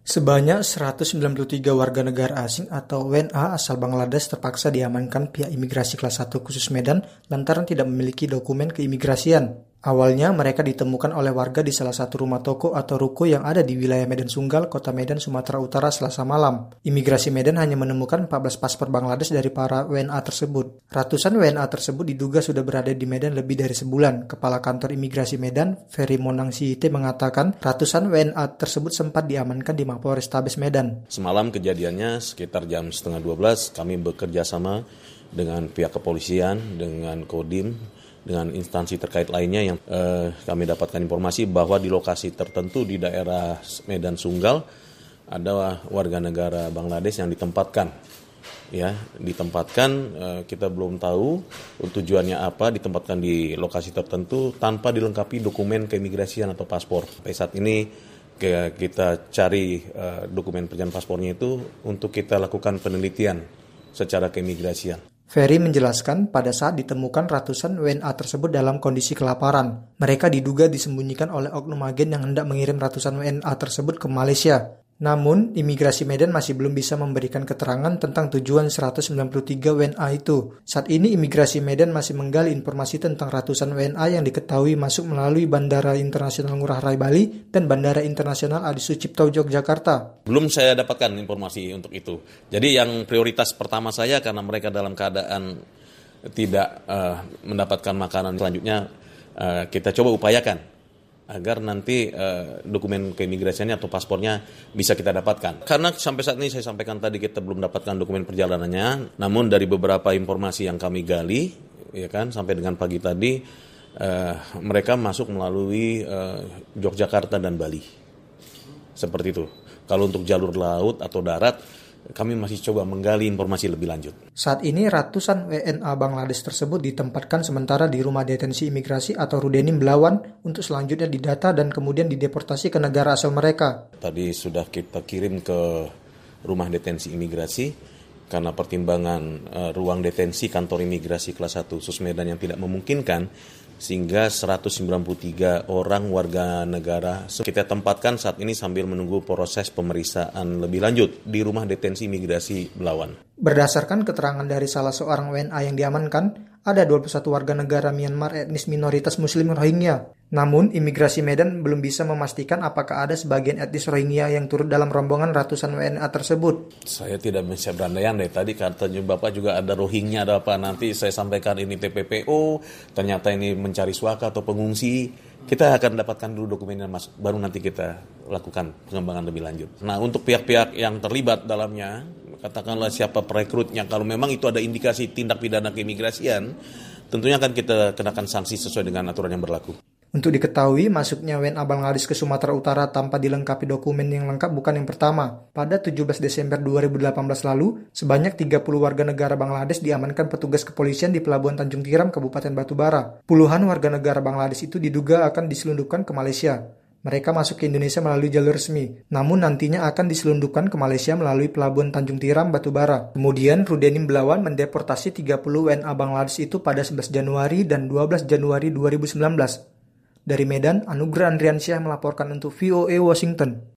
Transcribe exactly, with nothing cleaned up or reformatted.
Sebanyak seratus sembilan puluh tiga warga negara asing atau W N A asal Bangladesh terpaksa diamankan pihak imigrasi kelas satu khusus Medan lantaran tidak memiliki dokumen keimigrasian. Awalnya mereka ditemukan oleh warga di salah satu rumah toko atau ruko yang ada di wilayah Medan Sunggal, Kota Medan, Sumatera Utara Selasa malam. Imigrasi Medan hanya menemukan empat belas paspor Bangladesh dari para W N A tersebut. Ratusan W N A tersebut diduga sudah berada di Medan lebih dari sebulan. Kepala Kantor Imigrasi Medan, Ferry Monang Siite, mengatakan ratusan W N A tersebut sempat diamankan di Mapolrestabes Medan. Semalam kejadiannya sekitar jam setengah dua belas, kami bekerja sama dengan pihak kepolisian, dengan Kodim, dengan instansi terkait lainnya yang eh, kami dapatkan informasi bahwa di lokasi tertentu di daerah Medan Sunggal ada warga negara Bangladesh yang ditempatkan. Ya, ditempatkan eh, kita belum tahu tujuannya apa, ditempatkan di lokasi tertentu tanpa dilengkapi dokumen keimigrasian atau paspor. Sampai saat ini kita cari uh, dokumen perjalanan paspornya itu untuk kita lakukan penelitian secara keimigrasian. Ferry menjelaskan pada saat ditemukan ratusan W N A tersebut dalam kondisi kelaparan. Mereka diduga disembunyikan oleh oknum agen yang hendak mengirim ratusan W N A tersebut ke Malaysia. Namun, imigrasi Medan masih belum bisa memberikan keterangan tentang tujuan seratus sembilan puluh tiga W N A itu. Saat ini, imigrasi Medan masih menggali informasi tentang ratusan W N A yang diketahui masuk melalui Bandara Internasional Ngurah Rai Bali dan Bandara Internasional Adi Sucipto Yogyakarta. Belum saya dapatkan informasi untuk itu. Jadi yang prioritas pertama saya karena mereka dalam keadaan tidak uh, mendapatkan makanan, selanjutnya uh, kita coba upayakan agar nanti uh, dokumen keimigrasiannya atau paspornya bisa kita dapatkan. Karena sampai saat ini saya sampaikan tadi kita belum dapatkan dokumen perjalanannya, namun dari beberapa informasi yang kami gali, ya kan, sampai dengan pagi tadi uh, mereka masuk melalui uh, Yogyakarta dan Bali. Seperti itu. Kalau untuk jalur laut atau darat, kami masih coba menggali informasi lebih lanjut. Saat ini ratusan W N A Bangladesh tersebut ditempatkan sementara di rumah detensi imigrasi atau Rudenim Belawan untuk selanjutnya didata dan kemudian dideportasi ke negara asal mereka. Tadi sudah kita kirim ke rumah detensi imigrasi karena pertimbangan uh, ruang detensi kantor imigrasi kelas satu khusus Medan yang tidak memungkinkan, sehingga seratus sembilan puluh tiga orang warga negara kita tempatkan saat ini sambil menunggu proses pemeriksaan lebih lanjut di rumah detensi imigrasi Belawan. Berdasarkan keterangan dari salah seorang W N A yang diamankan, ada dua puluh satu warga negara Myanmar etnis minoritas Muslim Rohingya. Namun, imigrasi Medan belum bisa memastikan apakah ada sebagian etnis Rohingya yang turut dalam rombongan ratusan W N A tersebut. Saya tidak bisa berandai-andai. Tadi katanya Bapak juga ada Rohingya, ada apa. Nanti saya sampaikan ini T P P O, ternyata ini mencari suaka atau pengungsi. Kita akan dapatkan dulu dokumennya, Mas. Baru nanti kita lakukan pengembangan lebih lanjut. Nah, untuk pihak-pihak yang terlibat dalamnya, katakanlah siapa perekrutnya, kalau memang itu ada indikasi tindak pidana keimigrasian, tentunya akan kita kenakan sanksi sesuai dengan aturan yang berlaku. Untuk diketahui, masuknya W N A Bangladesh ke Sumatera Utara tanpa dilengkapi dokumen yang lengkap bukan yang pertama. Pada tujuh belas Desember dua ribu delapan belas lalu, sebanyak tiga puluh warga negara Bangladesh diamankan petugas kepolisian di Pelabuhan Tanjung Tiram, Kabupaten Batubara. Puluhan warga negara Bangladesh itu diduga akan diselundupkan ke Malaysia. Mereka masuk ke Indonesia melalui jalur resmi, namun nantinya akan diselundupkan ke Malaysia melalui Pelabuhan Tanjung Tiram, Batubara. Kemudian, Rudenim Belawan mendeportasi tiga puluh W N A Bangladesh itu pada sebelas Januari dan dua belas Januari dua ribu sembilan belas. Dari Medan, Anugrah Andriansyah melaporkan untuk V O A Washington.